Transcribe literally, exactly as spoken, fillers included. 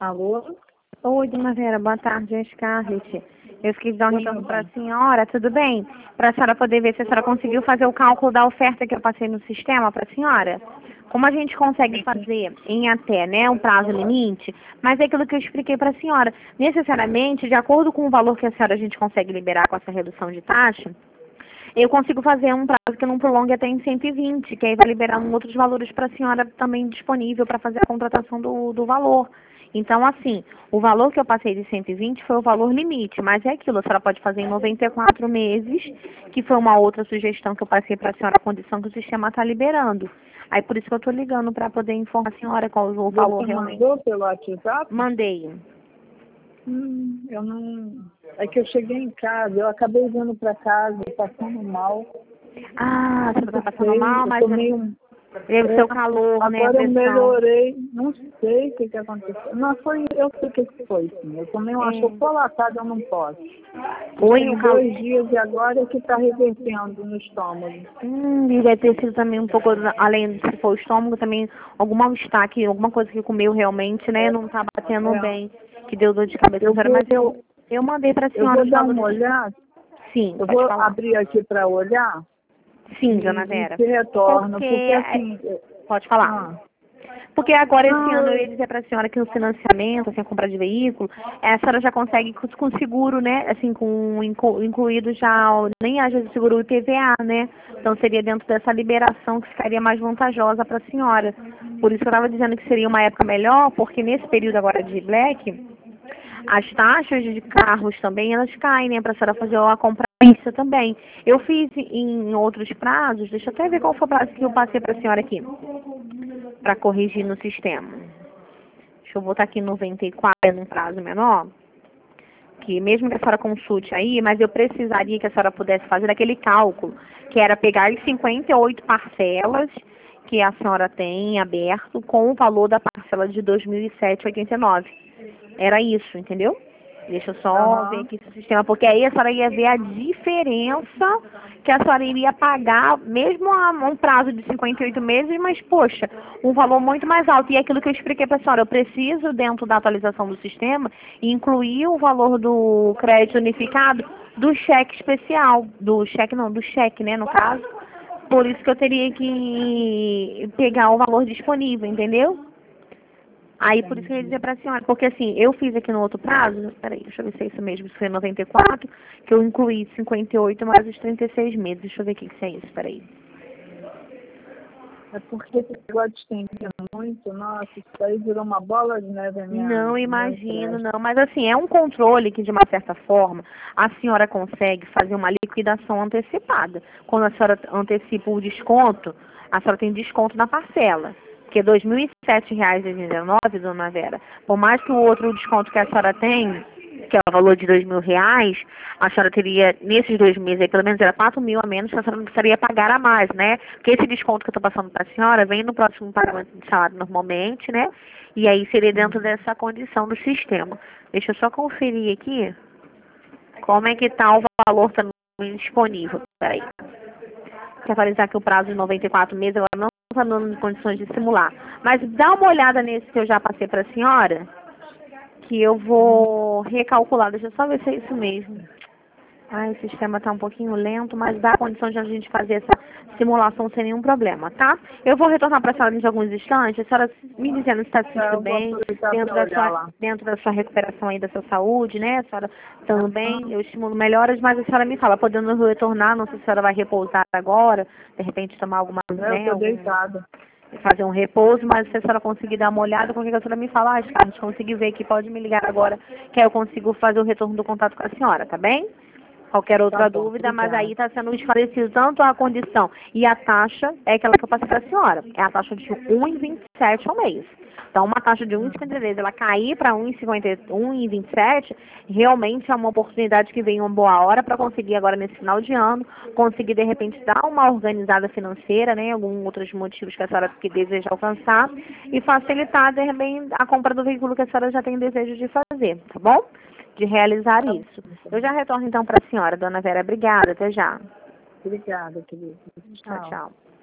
Alô? Oi, dona Vera, boa tarde, é Scarlett. Eu quis dar um retorno para a senhora, tudo bem? Para a senhora poder ver se a senhora conseguiu fazer o cálculo da oferta que eu passei no sistema para a senhora. Como a gente consegue fazer em até, né, um prazo limite, mas é aquilo que eu expliquei para a senhora. Necessariamente, de acordo com o valor que a senhora a gente consegue liberar com essa redução de taxa, eu consigo fazer um prazo que não prolongue até em cento e vinte, que aí vai liberar um outros valores para a senhora também disponível para fazer a contratação do, do valor. Então, assim, o valor que eu passei de cento e vinte foi o valor limite, mas é aquilo, a senhora pode fazer em noventa e quatro meses, que foi uma outra sugestão que eu passei para a senhora, a condição que o sistema está liberando. Aí, por isso que eu estou ligando, para poder informar a senhora qual o valor Você realmente. mandou pelo WhatsApp? Mandei. Hum, eu não... É que eu cheguei em casa, eu acabei vindo para casa, passando mal. Ah, você está passando Sei, mal, eu mas tomei um... deve ser o calor, né, a Agora eu pressão. melhorei, não sei o que, que aconteceu. Não, foi, eu sei o que que foi, sim. Eu tomei uma É. chocolatada, eu não posso. Foi Tem o calor. dois dias e agora é que está revertendo no estômago. Hum, e deve ter sido também um pouco, além de se for o estômago, também algum mal-estar, que alguma coisa que comeu realmente, né, não tá batendo É. bem, que deu dor de cabeça. Eu Senhora, vou, mas eu, eu mandei para a eu senhora vou os dar valores. uma olhada, Sim, eu pode vou falar. abrir aqui para olhar Sim, e, dona e Vera. te retorno, Porque, porque assim... pode falar. Ah, Porque agora, esse não, ano, eu eu, ia dizer para a senhora que o financiamento, assim, a compra de veículo, eh, a senhora já consegue com, com seguro, né? Assim, com inclu, incluído já, o- nem às vezes seguro o I P V A, né? Então, seria dentro dessa liberação que ficaria mais vantajosa para a senhora. Por isso que eu estava dizendo que seria uma época melhor, porque nesse período agora de Black, as taxas de carros também, elas caem, né? Para a senhora fazer a compra isso também. Eu fiz em outros prazos, deixa eu até ver qual foi o prazo que eu passei para a senhora aqui, para corrigir no sistema. Deixa eu botar aqui noventa e quatro num prazo menor, que mesmo que a senhora consulte aí, mas eu precisaria que a senhora pudesse fazer aquele cálculo, que era pegar as cinquenta e oito parcelas que a senhora tem aberto com o valor da parcela de dois mil e sete e oitenta e nove. Era isso, entendeu? Deixa eu só ver aham, aqui esse sistema, porque aí a senhora ia ver a diferença que a senhora iria pagar, mesmo a um prazo de cinquenta e oito meses, mas, poxa, um valor muito mais alto. E é aquilo que eu expliquei para a senhora, eu preciso, dentro da atualização do sistema, incluir o valor do crédito unificado do cheque especial, do cheque não, do cheque, né, no caso. Por isso que eu teria que pegar o valor disponível, entendeu? Aí, por isso que eu ia dizer entendi. para a senhora, porque assim, eu fiz aqui no outro prazo, peraí, deixa eu ver se é isso mesmo, se foi noventa e quatro, que eu incluí cinquenta e oito mais os trinta e seis meses. Deixa eu ver o que que é isso, peraí. É porque esse negócio de estender muito, nossa, isso aí virou uma bola de neve na minha, Não no meu imagino, estresse. não, mas assim, é um controle que de uma certa forma a senhora consegue fazer uma liquidação antecipada. Quando a senhora antecipa o desconto, a senhora tem desconto na parcela. Porque dois mil e sete reais e dezenove, dona Vera, por mais que o outro desconto que a senhora tem, que é o valor de dois mil reais, a senhora teria, nesses dois meses aí, pelo menos era quatro mil a menos que a senhora não precisaria pagar a mais, né? Porque esse desconto que eu estou passando para a senhora vem no próximo pagamento de salário normalmente, né? E aí seria dentro dessa condição do sistema. Deixa eu só conferir aqui como é que está o valor também disponível. Peraí. Quer atualizar que o prazo de noventa e quatro meses agora não está dando condições de simular. Mas dá uma olhada nesse que eu já passei para a senhora, que eu vou recalcular. Deixa eu só ver se é isso mesmo. Ai, o sistema está um pouquinho lento, mas dá a condição de a gente fazer essa simulação sem nenhum problema, tá? Eu vou retornar para a senhora em alguns instantes, a senhora me dizendo se está se Tá, sentindo eu vou bem, aproveitar dentro para da olhar sua, lá. dentro da sua recuperação aí da sua saúde, né? A senhora estando bem, Aham. eu estimulo melhoras, mas a senhora me fala, podendo retornar, não sei se a senhora vai repousar agora, de repente tomar alguma, Eu né, tô algum, deitada. fazer um repouso, mas se a senhora conseguir dar uma olhada, qualquer coisa a senhora me fala, ah, Carlos, consegui ver aqui, pode me ligar agora, que aí eu consigo fazer o retorno do contato com a senhora, tá bem? Qualquer Tá outra bom, dúvida, mas aí obrigada. está sendo esclarecido tanto a condição e a taxa é aquela que eu passei para a senhora. É a taxa de um e vinte e sete ao mês. Então, uma taxa de um e cinquenta e três, ela cair para um e cinquenta e um e vinte e sete, realmente é uma oportunidade que vem uma boa hora para conseguir agora nesse final de ano, conseguir de repente dar uma organizada financeira, né, alguns outros motivos que a senhora que deseja alcançar e facilitar de repente a compra do veículo que a senhora já tem desejo de fazer, tá bom? De realizar Tá bom, isso. Eu então. já retorno então para a senhora, dona Vera. Obrigada, até já. Obrigada, querida. Tchau, Tchau. tchau.